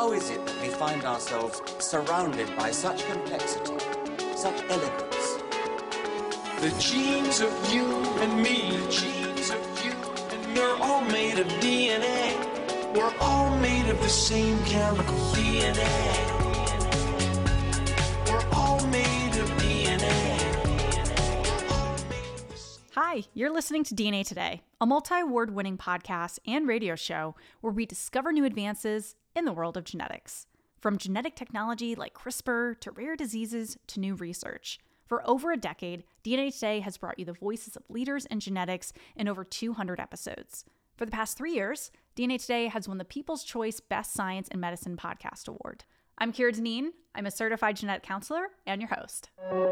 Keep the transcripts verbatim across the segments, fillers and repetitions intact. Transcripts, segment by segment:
How is it that we find ourselves surrounded by such complexity, such elegance? The genes of you and me, the genes of you and me, we're all made of D N A. We're all made of the same chemical D N A. We're all made of D N A. Hi, you're listening to D N A Today, a multi-award winning podcast and radio show where we discover new advances in the world of genetics. From genetic technology like CRISPR to rare diseases to new research. For over a decade, D N A Today has brought you the voices of leaders in genetics in over two hundred episodes. For the past three years, D N A Today has won the People's Choice Best Science and Medicine Podcast Award. I'm Kira Deneen. I'm a certified genetic counselor and your host.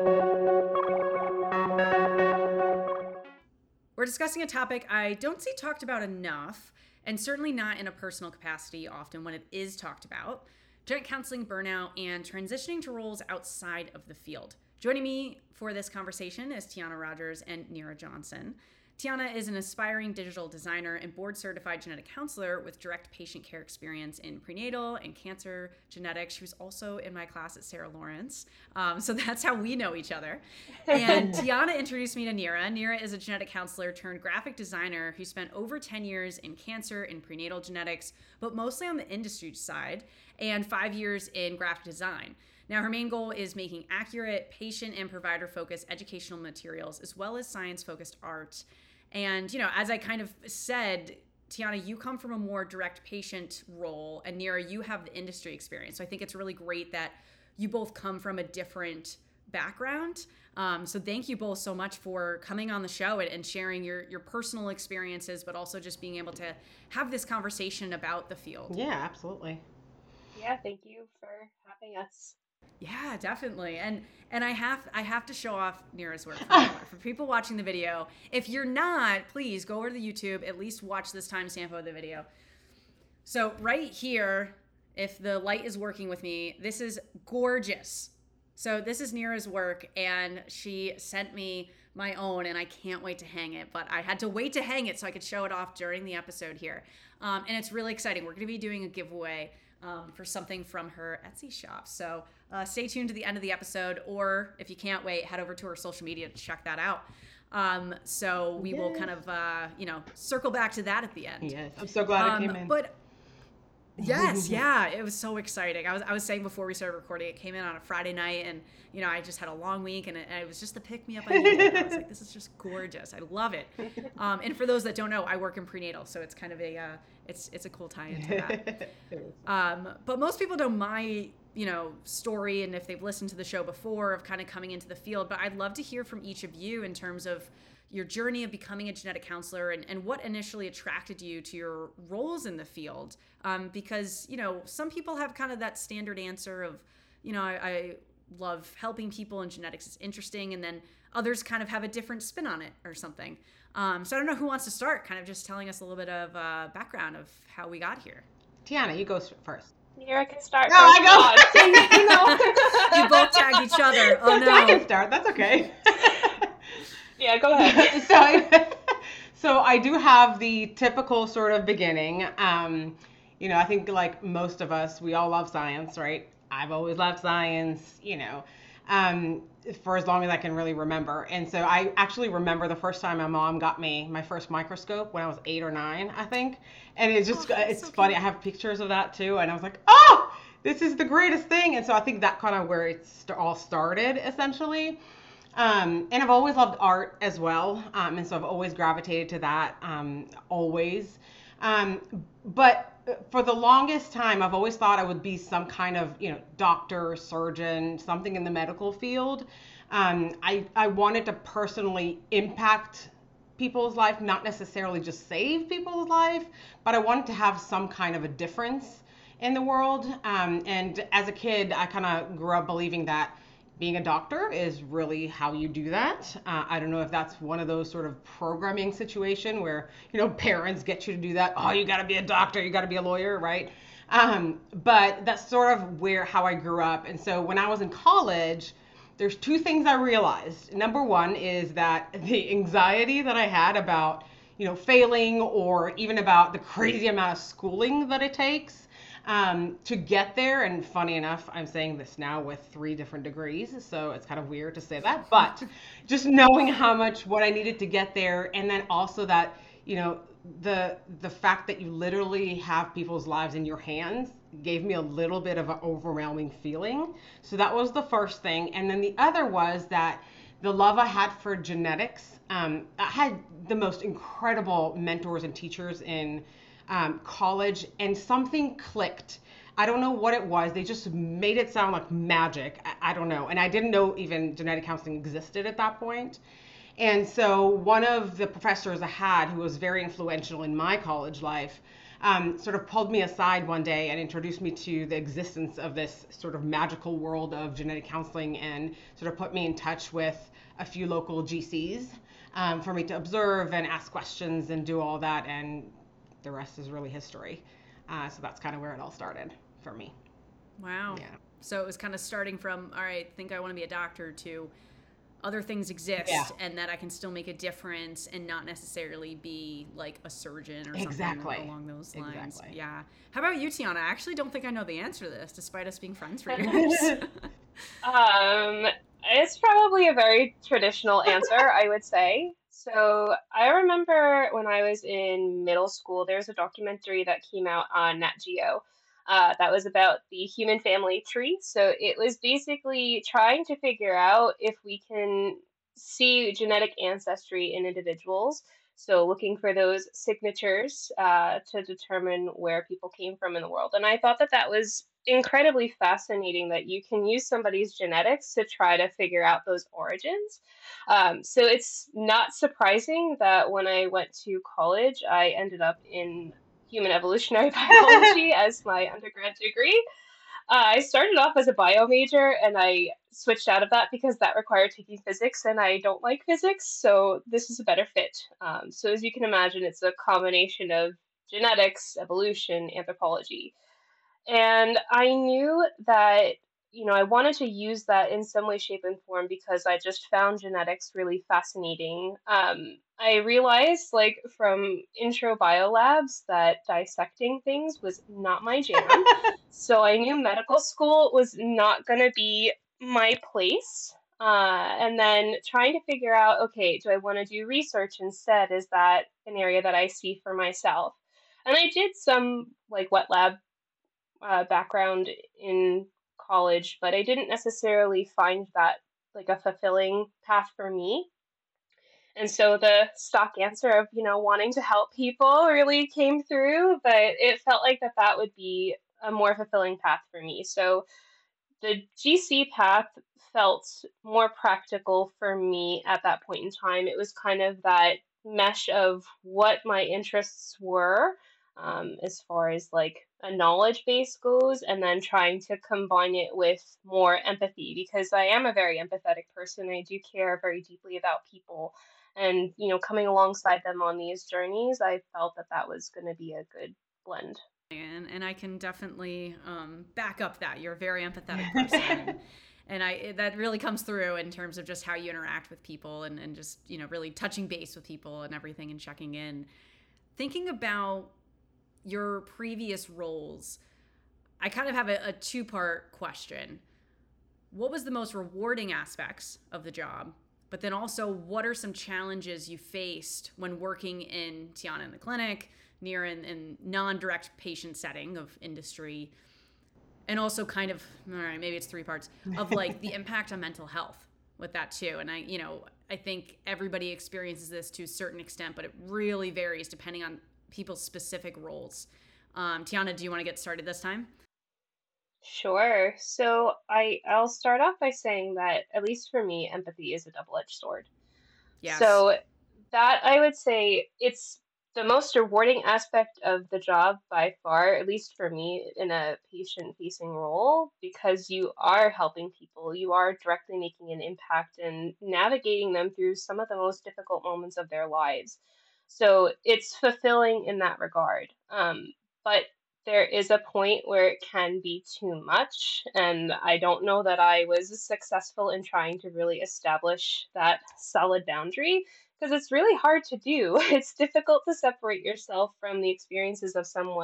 We're discussing a topic I don't see talked about enough, and certainly not in a personal capacity often when it is talked about: genetic counseling, burnout, and transitioning to roles outside of the field. Joining me for this conversation is Tiana Rogers and Neera Johnson. Tiana is an aspiring digital designer and board-certified genetic counselor with direct patient care experience in prenatal and cancer genetics. She was also in my class at Sarah Lawrence, um, so that's how we know each other. And Tiana introduced me to Neera. Neera is a genetic counselor turned graphic designer who spent over ten years in cancer and prenatal genetics, but mostly on the industry side, and five years in graphic design. Now, her main goal is making accurate, patient and provider-focused educational materials, as well as science-focused art. And, you know, as I kind of said, Tiana, you come from a more direct patient role, and Neera, you have the industry experience. So I think it's really great that you both come from a different background. Um, so thank you both so much for coming on the show and, and sharing your, your personal experiences, but also just being able to have this conversation about the field. Yeah, absolutely. Yeah, thank you for having us. Yeah, definitely. And and I have I have to show off Neera's work for, for people watching the video. If you're not, please go over to the YouTube, at least watch this timestamp of the video. So right here, if the light is working with me, this is gorgeous. So this is Neera's work, and she sent me my own, and I can't wait to hang it, but I had to wait to hang it so I could show it off during the episode here. Um, and it's really exciting. We're going to be doing a giveaway Um, for something from her Etsy shop. So uh, stay tuned to the end of the episode, or if you can't wait, head over to her social media to check that out. Um, so we yes. will kind of, uh, you know, circle back to that at the end. Yes, I'm so glad um, it came in. But yes, yeah, it was so exciting. I was I was saying before we started recording, it came in on a Friday night, and you know, I just had a long week, and it, and it was just the pick me up I needed. I was like, this is just gorgeous. I love it. Um, and for those that don't know, I work in prenatal, so it's kind of a uh, it's it's a cool tie into that. Um, but most people know my you know story, and if they've listened to the show before, of kind of coming into the field. But I'd love to hear from each of you in terms of your journey of becoming a genetic counselor, and, and what initially attracted you to your roles in the field. Um, because, you know, some people have kind of that standard answer of, you know, I, I love helping people and genetics is interesting. And then others kind of have a different spin on it or something. Um, so I don't know who wants to start, kind of just telling us a little bit of uh, background of how we got here. Tiana, you go first. Neera can start No, first. I go. You both tagged each other. Oh, no. I can start. That's okay. Yeah, go ahead. so, so I do have the typical sort of beginning. Um, you know, I think like most of us, we all love science, right? I've always loved science, you know, um, for as long as I can really remember. And so I actually remember the first time my mom got me my first microscope when I was eight or nine, I think. And it's just, oh, it's so funny. Cute. I have pictures of that too. And I was like, oh, this is the greatest thing. And so I think that kind of where it st- all started essentially. Um, and I've always loved art as well. Um, and so I've always gravitated to that, um, always. Um, but for the longest time, I've always thought I would be some kind of, you know, doctor, surgeon, something in the medical field. Um, I, I wanted to personally impact people's life, not necessarily just save people's life, but I wanted to have some kind of a difference in the world. Um, and as a kid, I kind of grew up believing that being a doctor is really how you do that. Uh, I don't know if that's one of those sort of programming situation where, you know, parents get you to do that. Oh, you got to be a doctor, you got to be a lawyer, right? Um, but that's sort of where how I grew up. And so when I was in college, there's two things I realized. Number one is that the anxiety that I had about, you know, failing, or even about the crazy amount of schooling that it takes, Um, to get there, and funny enough, I'm saying this now with three different degrees, so it's kind of weird to say that, but just knowing how much what I needed to get there, and then also that, you know, the the fact that you literally have people's lives in your hands gave me a little bit of an overwhelming feeling. So that was the first thing, and then the other was that the love I had for genetics. Um, I had the most incredible mentors and teachers in um, college, and something clicked. I don't know what it was. They just made it sound like magic. I, I don't know. And I didn't know even genetic counseling existed at that point. And so one of the professors I had, who was very influential in my college life, um, sort of pulled me aside one day and introduced me to the existence of this sort of magical world of genetic counseling, and sort of put me in touch with a few local G Cs um, for me to observe and ask questions and do all that. And the rest is really history. Uh, so that's kind of where it all started for me. Wow. Yeah. So it was kind of starting from, all right, think I want to be a doctor, to other things exist Yeah. and that I can still make a difference and not necessarily be like a surgeon or Exactly. something along those lines. Exactly. Yeah. How about you, Tiana? I actually don't think I know the answer to this, despite us being friends for years. Um, it's probably a very traditional answer, I would say. So I remember when I was in middle school, there was a documentary that came out on Nat Geo. Uh, that was about the human family tree. So it was basically trying to figure out if we can see genetic ancestry in individuals. So looking for those signatures uh, to determine where people came from in the world. And I thought that that was incredibly fascinating that you can use somebody's genetics to try to figure out those origins. Um, so it's not surprising that when I went to college, I ended up in human evolutionary biology as my undergrad degree. Uh, I started off as a bio major and I switched out of that because that required taking physics and I don't like physics, so this is a better fit. Um, so as you can imagine, it's a combination of genetics, evolution, anthropology. And I knew that, you know, I wanted to use that in some way, shape, and form because I just found genetics really fascinating. Um, I realized, like, from intro biolabs that dissecting things was not my jam. So I knew medical school was not going to be my place. Uh, and then trying to figure out, okay, do I want to do research instead? Is that an area that I see for myself? And I did some like wet lab uh, background in college, but I didn't necessarily find that like a fulfilling path for me. And so the stock answer of, you know, wanting to help people really came through, but it felt like that that would be a more fulfilling path for me. So the G C path felt more practical for me at that point in time. It was kind of that mesh of what my interests were, um, as far as like a knowledge base goes, and then trying to combine it with more empathy because I am a very empathetic person. I do care very deeply about people. And, you know, coming alongside them on these journeys, I felt that that was going to be a good blend. and, and I can definitely um, back up that you're a very empathetic person. And I that really comes through in terms of just how you interact with people and, and just, you know, really touching base with people and everything and checking in. Thinking about your previous roles, I kind of have a, a two-part question. What was the most rewarding aspects of the job? But then also, what are some challenges you faced when working in Tiana in the clinic, near in, in non-direct patient setting of industry? And also kind of, all right, maybe it's three parts, of like the impact on mental health with that too. And I, you know, I think everybody experiences this to a certain extent, but it really varies depending on people's specific roles. Um, Tiana, do you want to get started this time? Sure. So I I'll start off by saying that at least for me, empathy is a double-edged sword. Yes. So that I would say it's the most rewarding aspect of the job by far, at least for me, in a patient-facing role, because you are helping people, you are directly making an impact and navigating them through some of the most difficult moments of their lives. So it's fulfilling in that regard. Um, but there is a point where it can be too much, and I don't know that I was successful in trying to really establish that solid boundary because it's really hard to do. It's difficult to separate yourself from the experiences of someone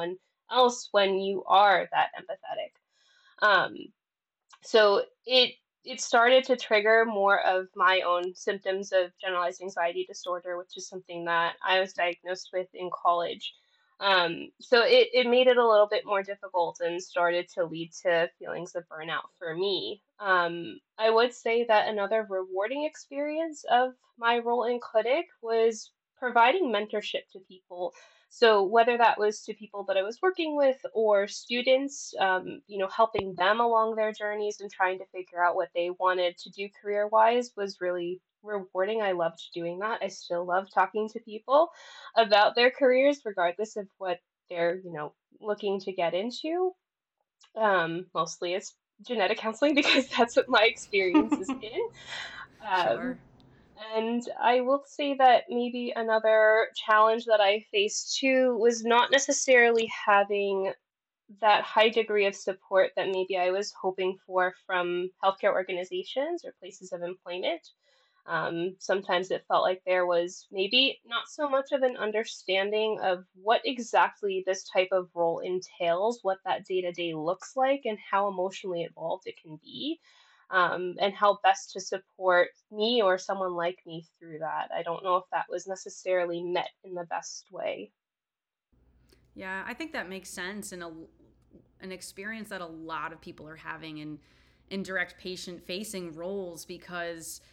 else when you are that empathetic. Um, so it it started to trigger more of my own symptoms of generalized anxiety disorder, which is something that I was diagnosed with in college. Um, so it, it made it a little bit more difficult and started to lead to feelings of burnout for me. Um, I would say that another rewarding experience of my role in clinic was providing mentorship to people. So whether that was to people that I was working with or students, um, you know, helping them along their journeys and trying to figure out what they wanted to do career-wise was really rewarding. I loved doing that. I still love talking to people about their careers, regardless of what they're, you know, looking to get into. Um, mostly it's genetic counseling because that's what my experience has been. Um, Sure. and I will say that maybe another challenge that I faced too was not necessarily having that high degree of support that maybe I was hoping for from healthcare organizations or places of employment. Um, sometimes it felt like there was maybe not so much of an understanding of what exactly this type of role entails, what that day to day looks like, and how emotionally involved it can be, um, and how best to support me or someone like me through that. I don't know if that was necessarily met in the best way. Yeah, I think that makes sense, and a an experience that a lot of people are having in in direct patient facing roles, because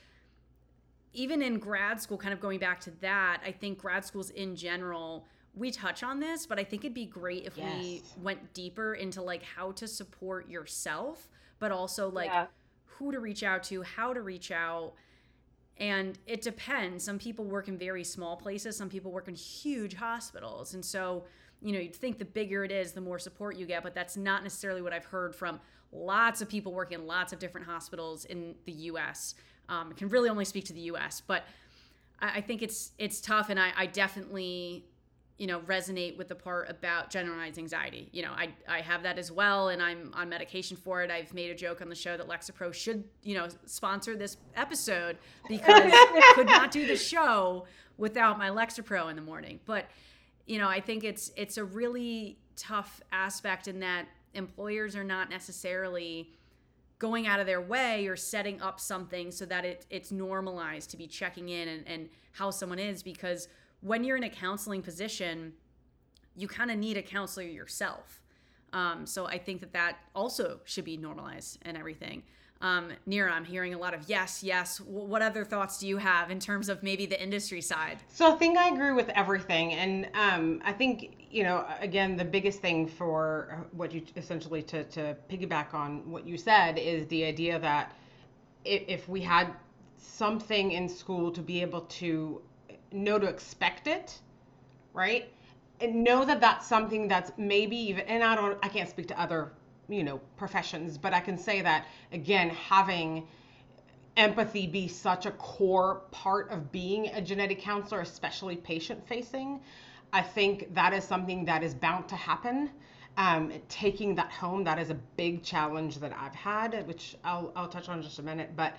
even in grad school, kind of going back to that, I think grad schools in general, we touch on this, but I think it'd be great if we Yes. went deeper into like how to support yourself, but also like Yeah, who to reach out to, how to reach out. And it depends. Some people work in very small places, some people work in huge hospitals. And so, you know, you'd think the bigger it is, the more support you get, but that's not necessarily what I've heard from lots of people working in lots of different hospitals in the U S. Um, I can really only speak to the U S, but I, I think it's it's tough, and I, I definitely, you know, resonate with the part about generalized anxiety. You know, I I have that as well, and I'm on medication for it. I've made a joke on the show that Lexapro should, you know, sponsor this episode because could not do the show without my Lexapro in the morning. But, you know, I think it's it's a really tough aspect in that employers are not necessarily going out of their way or setting up something so that it, it's normalized to be checking in and, and how someone is, because when you're in a counseling position, you kind of need a counselor yourself. Um, so I think that that also should be normalized and everything. Um, Nira, I'm hearing a lot of yes, yes. What other thoughts do you have in terms of maybe the industry side? So I think I agree with everything. And um, I think, you know, again, the biggest thing for what you essentially to, to piggyback on what you said is the idea that if, if we had something in school to be able to know to expect it, right? And know that that's something that's maybe even, and I don't, I can't speak to other, you know, professions, but I can say that, again, having empathy be such a core part of being a genetic counselor, especially patient facing, I think that is something that is bound to happen. Um, taking that home, that is a big challenge that I've had, which I'll, I'll touch on in just a minute, but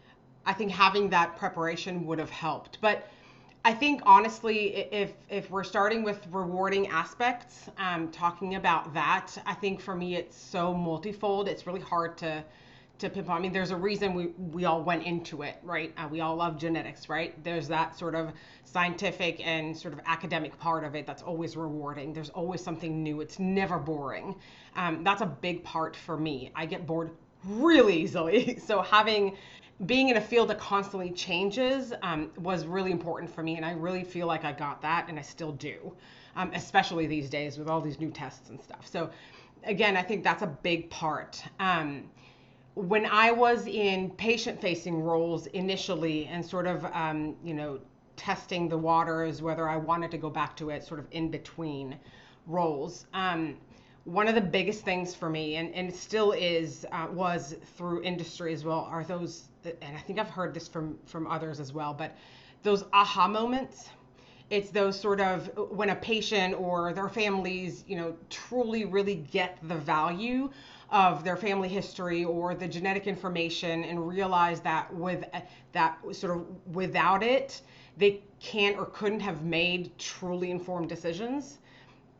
I think having that preparation would have helped. But I think honestly, if if we're starting with rewarding aspects, um, talking about that, I think for me it's so multifold. It's really hard to to pinpoint. I mean, there's a reason we we all went into it, right? Uh, we all love genetics, right? There's that sort of scientific and sort of academic part of it that's always rewarding. There's always something new. It's never boring. Um, that's a big part for me. I get bored really easily. So having being in a field that constantly changes um, was really important for me, and I really feel like I got that, and I still do, um, especially these days with all these new tests and stuff. So again, I think that's a big part. Um, when I was in patient-facing roles initially and sort of, um, you know, testing the waters, whether I wanted to go back to it sort of in between roles, um, one of the biggest things for me, and, and it still is, uh, was through industry as well, are those, and I think I've heard this from, from others as well, but those aha moments. It's those sort of when a patient or their families, you know, truly really get the value of their family history or the genetic information and realize that with that sort of without it, they can't or couldn't have made truly informed decisions.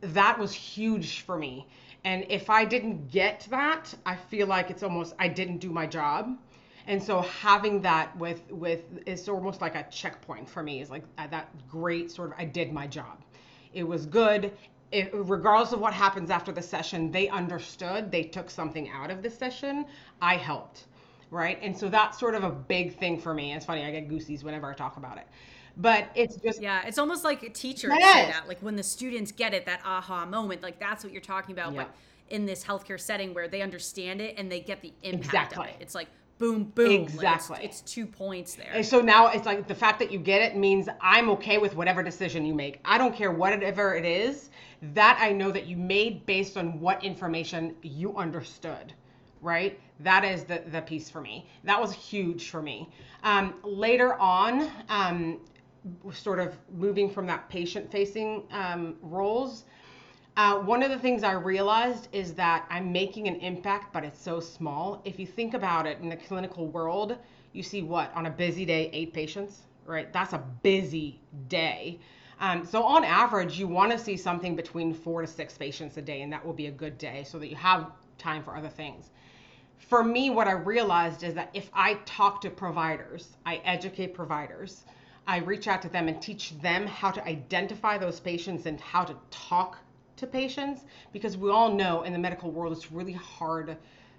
that was huge for me. And if I didn't get that, I feel like it's almost, I didn't do my job. And so having that with, with, it's almost like a checkpoint for me. Is like uh, that great sort of, I did my job. It was good. It, regardless of what happens after the session, they understood, they took something out of the session, I helped, right? And so that's sort of a big thing for me. It's funny, I get goosies whenever I talk about it. But it's just, yeah, it's almost like a teacher Yes. say that, like when the students get it, that aha moment, like that's what you're talking about. Yeah. But in this healthcare setting where they understand it and they get the impact Exactly. of it, it's like boom, boom. Like, Exactly. it's, it's two points there. And so now it's like the fact that you get it means I'm okay with whatever decision you make. I don't care whatever it is, that I know that you made based on what information you understood, right? That is the, the piece for me. That was huge for me. Um, later on, um, sort of moving from that patient-facing um, roles, uh, one of the things I realized is that I'm making an impact, but it's so small. If you think about it in the clinical world, you see what, on a busy day, eight patients, right? That's a busy day. Um, so on average, you want to see something between four to six patients a day, and that will be a good day so that you have time for other things. For me, what I realized is that if I talk to providers, I educate providers, I reach out to them and teach them how to identify those patients and how to talk to patients, because we all know in the medical world it's really hard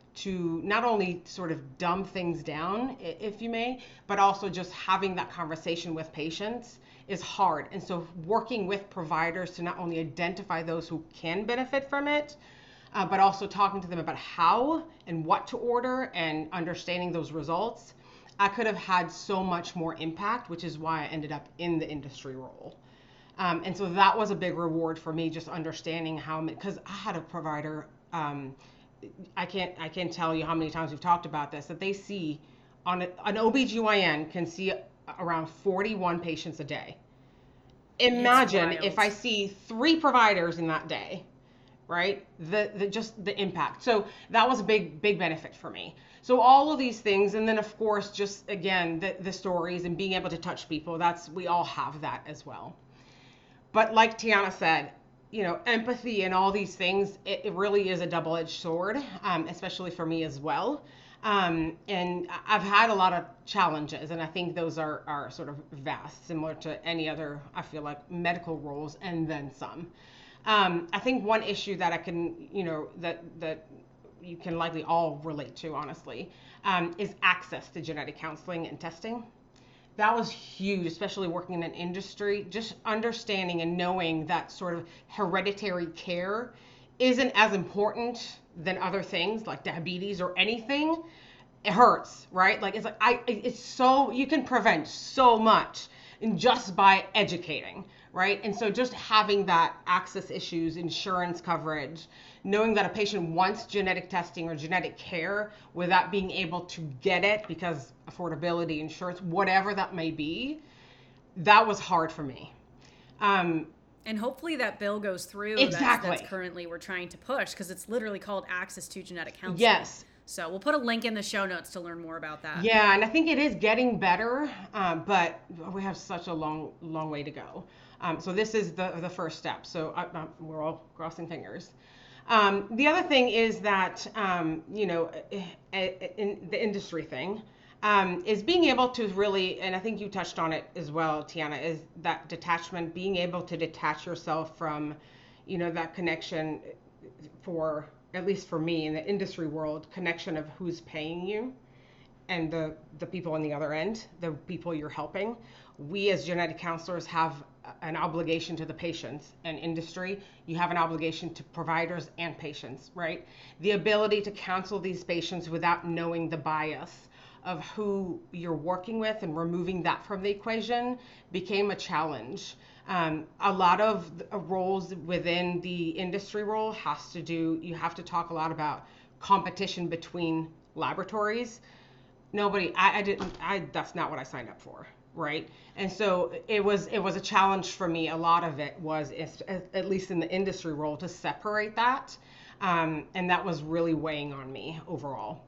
to not only sort of dumb things down, if you may, but also just having that conversation with patients is hard. And so working with providers to not only identify those who can benefit from it, uh, but also talking to them about how and what to order and understanding those results, I could have had so much more impact, which is why I ended up in the industry role. Um, and so that was a big reward for me, just understanding how many, because I had a provider, um, I can't I can't tell you how many times we've talked about this, that they see on a, an O B G Y N can see around forty-one patients a day. Imagine wild. if I see three providers in that day, right? The, the just the impact. So that was a big, big benefit for me. So all of these things, and then of course, just again, the, the stories and being able to touch people, that's, we all have that as well. But like Tiana said, you know, empathy and all these things, it, it really is a double-edged sword, um, especially for me as well. Um, and I've had a lot of challenges, and I think those are, are sort of vast, similar to any other, I feel like, medical roles, and then some. Um, I think one issue that I can, you know, that, that you can likely all relate to, honestly, um, is access to genetic counseling and testing. That was huge, especially working in an industry, just understanding and knowing that sort of hereditary care isn't as important than other things like diabetes or anything. It hurts, right? Like it's like, I, it's so, you can prevent so much and just by educating, right? And so just having that access issues, insurance coverage, knowing that a patient wants genetic testing or genetic care without being able to get it because affordability, insurance, whatever that may be, that was hard for me. Um, and hopefully that bill goes through. Exactly. That's, that's currently we're trying to push, because it's literally called Access to Genetic Counseling. Yes. So we'll put a link in the show notes to learn more about that. Yeah, and I think it is getting better, um, but we have such a long, long way to go. Um, so this is the the first step. So I, I, we're all crossing fingers. Um, the other thing is that, um, you know, in the industry thing, um, is being able to really, and I think you touched on it as well, Tiana, is that detachment, being able to detach yourself from, you know, that connection for, at least for me in the industry world, connection of who's paying you and the, the people on the other end, the people you're helping. We as genetic counselors have an obligation to the patients and industry. You have an obligation to providers and patients, right? The ability to counsel these patients without knowing the bias of who you're working with and removing that from the equation became a challenge. Um, a lot of the roles within the industry role has to do, you have to talk a lot about competition between laboratories. Nobody, I, I didn't, I, that's not what I signed up for. Right. And so it was it was a challenge for me. A lot of it was, at least in the industry role, to separate that. Um, and that was really weighing on me overall.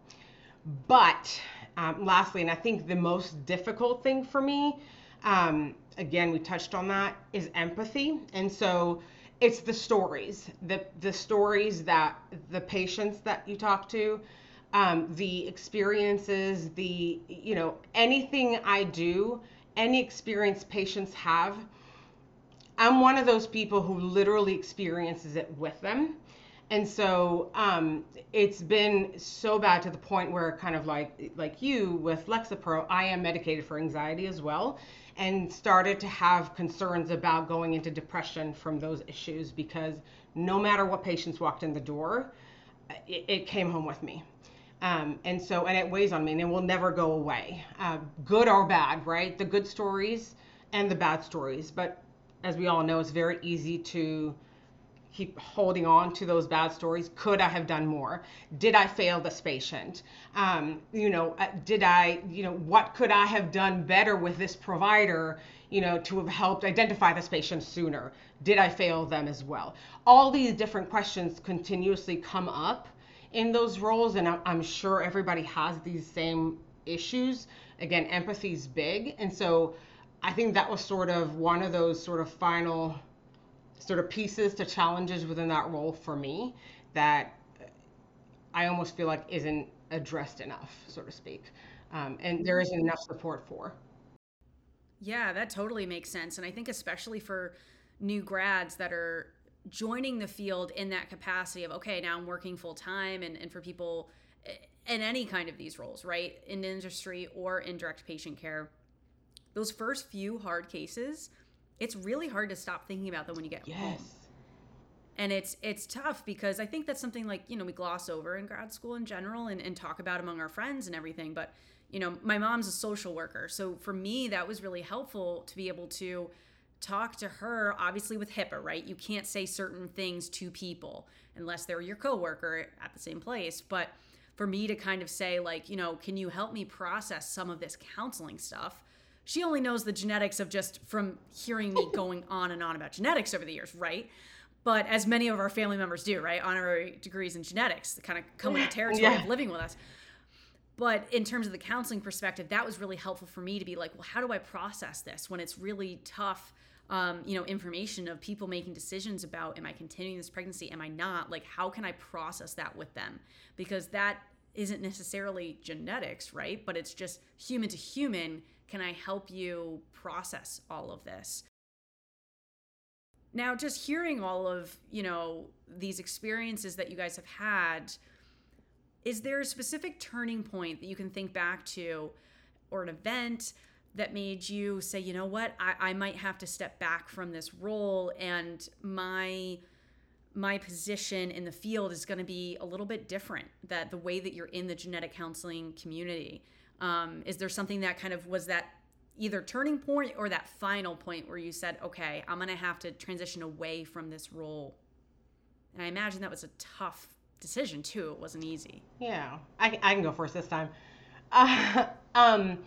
But um, lastly, and I think the most difficult thing for me, um, again, we touched on that, is empathy. And so it's the stories, the the stories that the patients that you talk to, um, the experiences, the, you know, anything I do, any experience patients have, I'm one of those people who literally experiences it with them. And so um, it's been so bad to the point where, kind of like like you with Lexapro, I am medicated for anxiety as well, and started to have concerns about going into depression from those issues, because no matter what patients walked in the door, it, it came home with me. Um, and so, and it weighs on me, and it will never go away, uh, good or bad, right? The good stories and the bad stories. But as we all know, it's very easy to keep holding on to those bad stories. Could I have done more? Did I fail this patient? Um, you know, uh, did I, you know, what could I have done better with this provider, you know, to have helped identify this patient sooner? Did I fail them as well? All these different questions continuously come up in those roles, and I'm, I'm sure everybody has these same issues. Again, empathy is big. And so I think that was sort of one of those sort of final sort of pieces to challenges within that role for me that I almost feel like isn't addressed enough, so to speak. Um, and there isn't enough support for. Yeah, that totally makes sense. And I think especially for new grads that are joining the field in that capacity of, okay, now I'm working full time, and, and for people in any kind of these roles, right? In industry or in direct patient care, those first few hard cases, it's really hard to stop thinking about them when you get Yes. home. And it's it's tough because I think that's something like, you know, we gloss over in grad school in general and, and talk about among our friends and everything. But, you know, my mom's a social worker. So for me, that was really helpful to be able to talk to her, obviously with HIPAA, right? You can't say certain things to people unless they're your coworker at the same place. But for me to kind of say, like, you know, can you help me process some of this counseling stuff? She only knows the genetics of just from hearing me going on and on about genetics over the years, right? But as many of our family members do, right? Honorary degrees in genetics that kind of come with the territory Yeah. of living with us. But in terms of the counseling perspective, that was really helpful for me to be like, well, how do I process this when it's really tough, um, you know, information of people making decisions about, am I continuing this pregnancy? Am I not? Like, how can I process that with them? Because that isn't necessarily genetics, right? But it's just human to human. Can I help you process all of this? Now, just hearing all of, you know, these experiences that you guys have had, is there a specific turning point that you can think back to, or an event that made you say, you know what, I, I might have to step back from this role, and my my position in the field is going to be a little bit different, that the way that you're in the genetic counseling community? Um, is there something that kind of was that either turning point or that final point where you said, okay, I'm going to have to transition away from this role? And I imagine that was a tough decision too. It wasn't easy. Yeah, I, I can go first this time. Uh, um,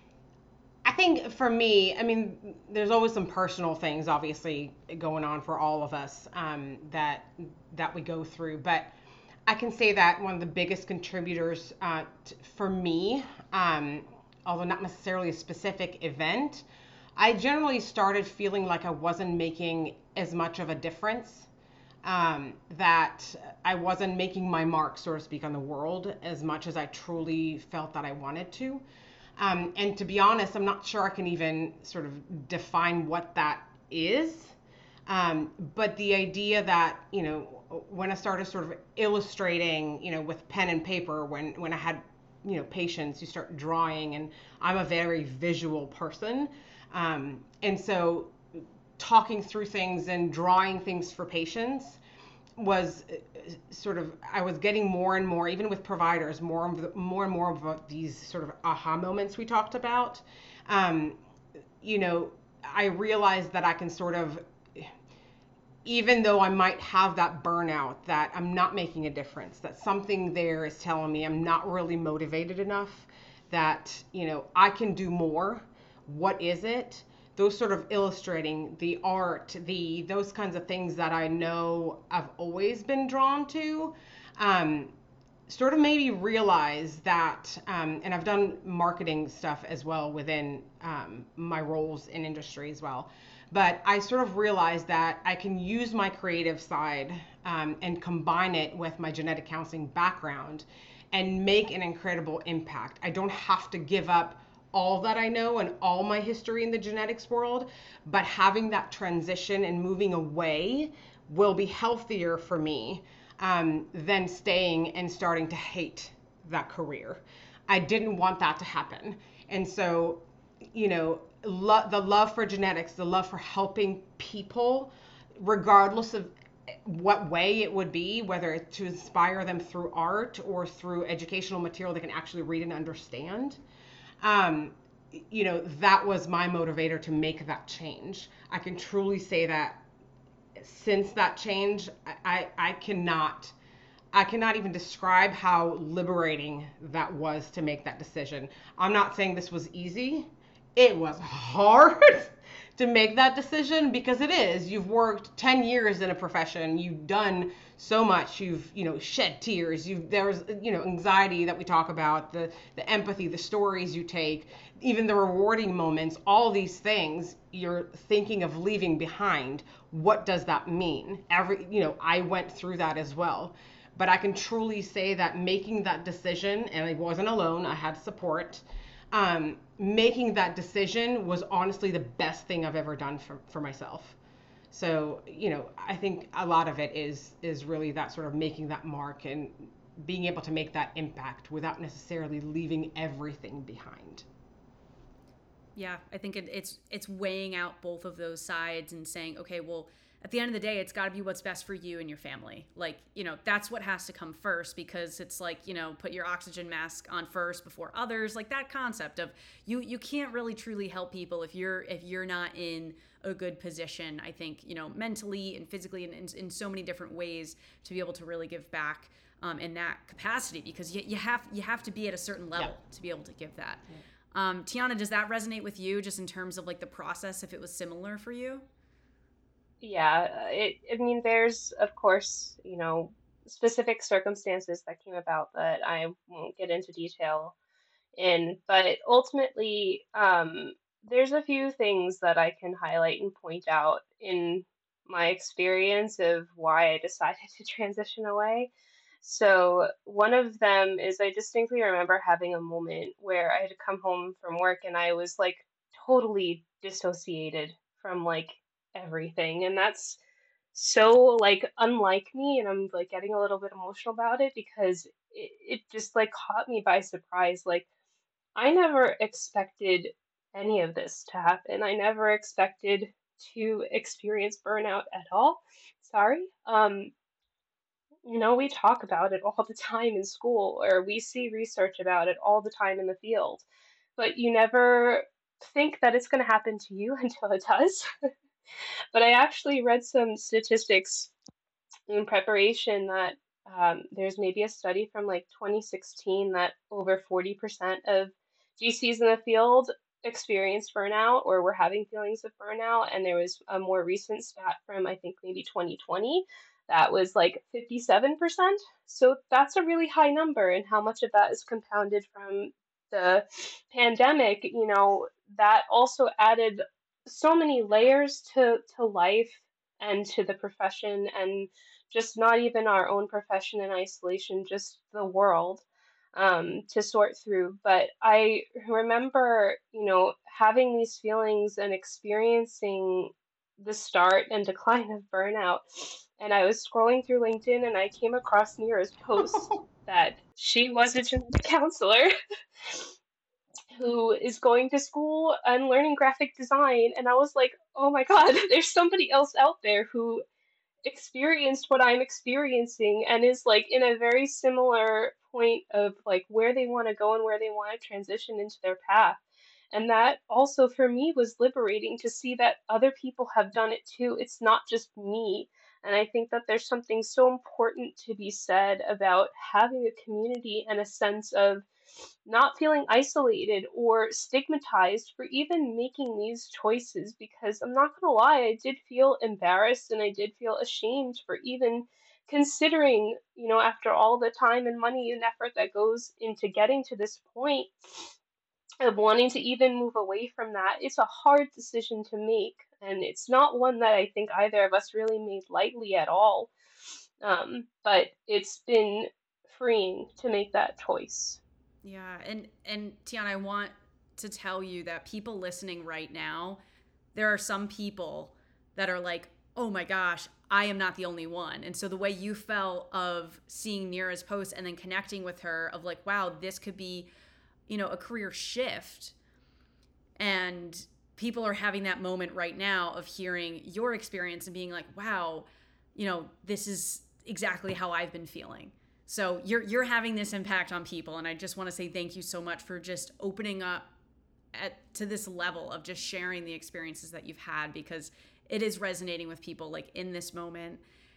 I think for me, I mean, there's always some personal things, obviously, going on for all of us, um, that that we go through. But I can say that one of the biggest contributors uh, t- for me, um, although not necessarily a specific event, I generally started feeling like I wasn't making as much of a difference, um, that I wasn't making my mark, so to speak, on the world as much as I truly felt that I wanted to. Um, and to be honest, I'm not sure I can even sort of define what that is. Um, but the idea that, you know, when I started sort of illustrating, you know, with pen and paper, when, when I had, you know, patients, you start drawing, and I'm a very visual person. Um, and so talking through things and drawing things for patients was sort of, I was getting more and more, even with providers, more of the, more and more of these sort of aha moments we talked about. Um, you know, I realized that I can sort of, even though I might have that burnout, that I'm not making a difference, that something there is telling me I'm not really motivated enough, that, you know, I can do more. What is it? Those sort of illustrating the art, the those kinds of things that I know I've always been drawn to, um, sort of made me realize that, um, and I've done marketing stuff as well within um, my roles in industry as well. But I sort of realized that I can use my creative side um, and combine it with my genetic counseling background and make an incredible impact. I don't have to give up all that I know and all my history in the genetics world, but having that transition and moving away will be healthier for me um, than staying and starting to hate that career. I didn't want that to happen. And so, you know, lo- the love for genetics, the love for helping people, regardless of what way it would be, whether it's to inspire them through art or through educational material they can actually read and understand. Um, you know, that was my motivator to make that change. I can truly say that since that change, I, I, I cannot I cannot even describe how liberating that was to make that decision. I'm not saying this was easy. It was hard to make that decision because it is. You've worked ten years in a profession. You've done so much. You've, you know, shed tears. You've there's, you know, anxiety that we talk about, the the empathy, the stories you take, even the rewarding moments, all these things you're thinking of leaving behind. What does that mean? Every, you know, I went through that as well. But I can truly say that making that decision, and I wasn't alone, I had support, um, making that decision was honestly the best thing I've ever done for, for myself. So, you know, I think a lot of it is is really that sort of making that mark and being able to make that impact without necessarily leaving everything behind. Yeah, I think it, it's it's weighing out both of those sides and saying, okay, well, at the end of the day, it's got to be what's best for you and your family. Like, you know, that's what has to come first, because it's like, you know, put your oxygen mask on first before others. Like that concept of you you can't really truly help people if you're if you're not in a good position, I think, you know, mentally and physically and in, in so many different ways to be able to really give back um, in that capacity, because you, you have you have to be at a certain level yeah. to be able to give that. Yeah. Um, Tiana, does that resonate with you just in terms of like the process, if it was similar for you? Yeah, it, I mean, there's, of course, you know, specific circumstances that came about that I won't get into detail in, but ultimately, um, there's a few things that I can highlight and point out in my experience of why I decided to transition away. So one of them is I distinctly remember having a moment where I had to come home from work and I was like totally dissociated from like everything. And that's so like unlike me, and I'm like getting a little bit emotional about it because it, it just like caught me by surprise. Like I never expected any of this to happen. I never expected to experience burnout at all. Sorry. Um, you know, we talk about it all the time in school, or we see research about it all the time in the field, but you never think that it's going to happen to you until it does. But I actually read some statistics in preparation that um, there's maybe a study from like twenty sixteen that over forty percent of G Cs in the field experienced burnout or were having feelings of burnout. And there was a more recent stat from, I think, maybe twenty twenty that was like fifty-seven percent. So that's a really high number. And how much of that is compounded from the pandemic, you know, that also added so many layers to, to life and to the profession, and just not even our own profession in isolation, just the world um, to sort through. But I remember, you know, having these feelings and experiencing the start and decline of burnout. And I was scrolling through LinkedIn and I came across Mira's post that she was a genetic counselor who is going to school and learning graphic design. And I was like, oh my God, there's somebody else out there who experienced what I'm experiencing and is like in a very similar point of like where they want to go and where they want to transition into their path. And that also for me was liberating to see that other people have done it too. It's not just me. And I think that there's something so important to be said about having a community and a sense of not feeling isolated or stigmatized for even making these choices, because I'm not going to lie, I did feel embarrassed and I did feel ashamed for even considering, you know, after all the time and money and effort that goes into getting to this point of wanting to even move away from that. It's a hard decision to make. and it's not one that I think either of us really made lightly at all. Um, but it's been freeing to make that choice. Yeah, and and Tiana, I want to tell you that people listening right now, there are some people that are like, oh my gosh, I am not the only one. And so the way you felt of seeing Neera's post and then connecting with her of like, wow, this could be, you know, a career shift. And people are having that moment right now of hearing your experience and being like, wow, you know, this is exactly how I've been feeling. So you're you're having this impact on people. And I just want to say thank you so much for just opening up at to this level of just sharing the experiences that you've had, because it is resonating with people like in this moment.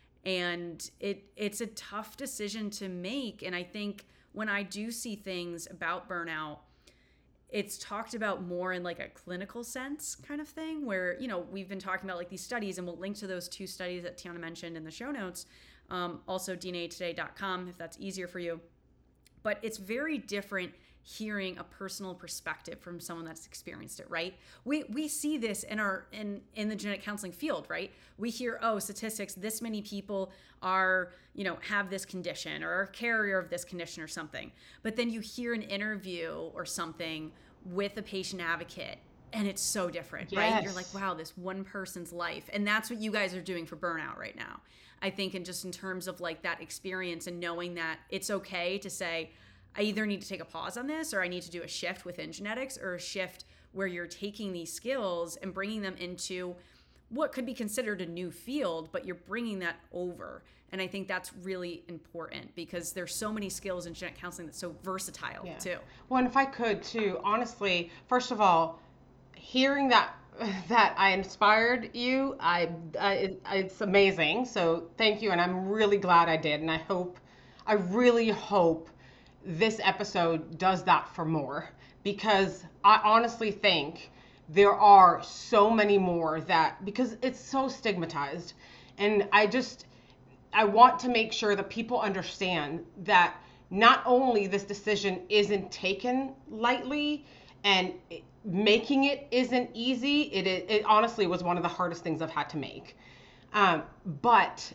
And it it's a tough decision to make. And I think when I do see things about burnout, it's talked about more in like a clinical sense kind of thing, where, you know, we've been talking about like these studies, and we'll link to those two studies that Tiana mentioned in the show notes. Um, also D N A today dot com if that's easier for you. But it's very different hearing a personal perspective from someone that's experienced it, right? We we see this in our in in the genetic counseling field, right? We hear, oh, statistics, this many people are, you know, have this condition or are a carrier of this condition or something. But then you hear an interview or something with a patient advocate, and it's so different, yes. right? You're like, wow, this one person's life. And that's what you guys are doing for burnout right now. I think, and just in terms of like that experience and knowing that it's okay to say, I either need to take a pause on this, or I need to do a shift within genetics, or a shift where you're taking these skills and bringing them into what could be considered a new field, but you're bringing that over. And I think that's really important, because there's so many skills in genetic counseling that's so versatile yeah. too. Well, and if I could too, honestly, first of all, hearing that that I inspired you, I, I it's amazing. So thank you, and I'm really glad I did, and I hope, I really hope this episode does that for more, because I honestly think there are so many more that, because it's so stigmatized, and I just, I want to make sure that people understand that not only this decision isn't taken lightly, and making it isn't easy, it, it, it honestly was one of the hardest things I've had to make, um, but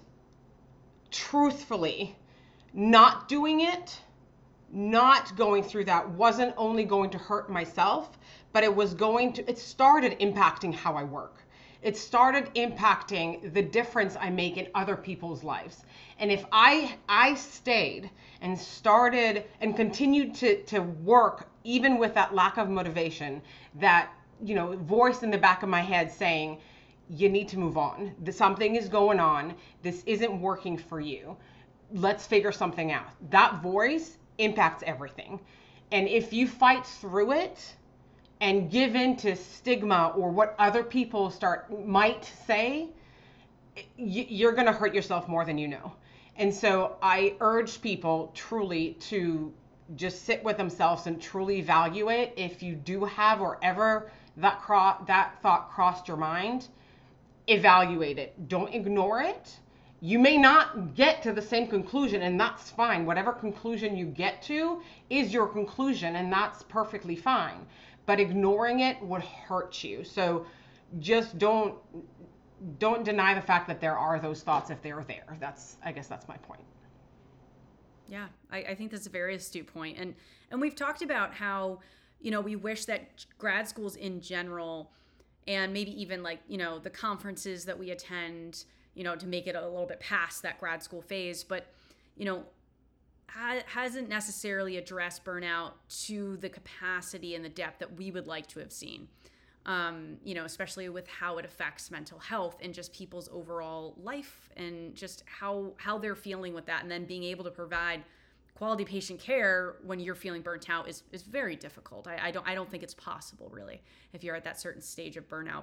truthfully, not doing it, not going through that wasn't only going to hurt myself, but it was going to, it started impacting how I work. It started impacting the difference I make in other people's lives. And if I I stayed and started and continued to, to work, even with that lack of motivation, that, you know, voice in the back of my head saying, you need to move on. Something is going on. This isn't working for you. Let's figure something out. That voice impacts everything. And if you fight through it and give in to stigma or what other people start might say, you're going to hurt yourself more than you know. And so I urge people truly to just sit with themselves and truly evaluate. If you do have, or ever that cro- that thought crossed your mind, evaluate it. Don't ignore it. You may not get to the same conclusion, and that's fine. Whatever conclusion you get to is your conclusion, and that's perfectly fine. But ignoring it would hurt you. So just don't don't deny the fact that there are those thoughts if they're there. That's, I guess that's my point. Yeah, I, I think that's a very astute point. And and we've talked about how, you know, we wish that grad schools in general, and maybe even like, you know, the conferences that we attend, you know, to make it a little bit past that grad school phase, but, you know, ha- hasn't necessarily addressed burnout to the capacity and the depth that we would like to have seen. Um, you know, especially with how it affects mental health and just people's overall life, and just how how they're feeling with that, and then being able to provide quality patient care when you're feeling burnt out is is very difficult. I, I don't I don't think it's possible, really, if you're at that certain stage of burnout.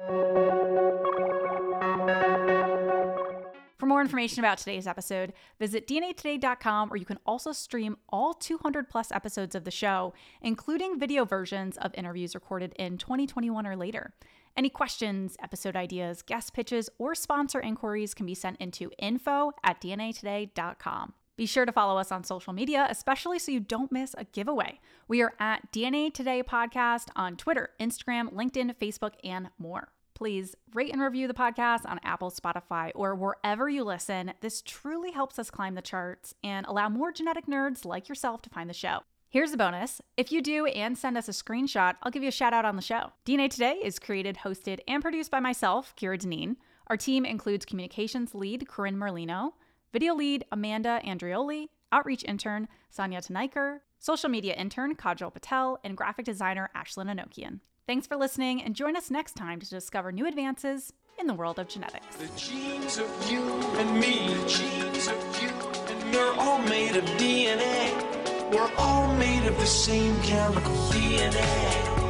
For more information about today's episode, visit D N A today dot com, where you can also stream all two hundred plus episodes of the show, including video versions of interviews recorded in twenty twenty-one or later. Any questions, episode ideas, guest pitches, or sponsor inquiries can be sent into info at D N A today dot com. Be sure to follow us on social media, especially so you don't miss a giveaway. We are at D N A Today Podcast on Twitter, Instagram, LinkedIn, Facebook, and more. Please rate and review the podcast on Apple, Spotify, or wherever you listen. This truly helps us climb the charts and allow more genetic nerds like yourself to find the show. Here's a bonus. If you do and send us a screenshot, I'll give you a shout out on the show. D N A Today is created, hosted, and produced by myself, Kira Deneen. Our team includes communications lead, Corinne Merlino, video lead, Amanda Andrioli, outreach intern, Sonia Tenaiker, social media intern, Kajal Patel, and graphic designer, Ashlyn Anokian. Thanks for listening, and join us next time to discover new advances in the world of genetics. The genes of you and me, the genes of you and me, are all made of D N A. We're all made of the same chemical D N A.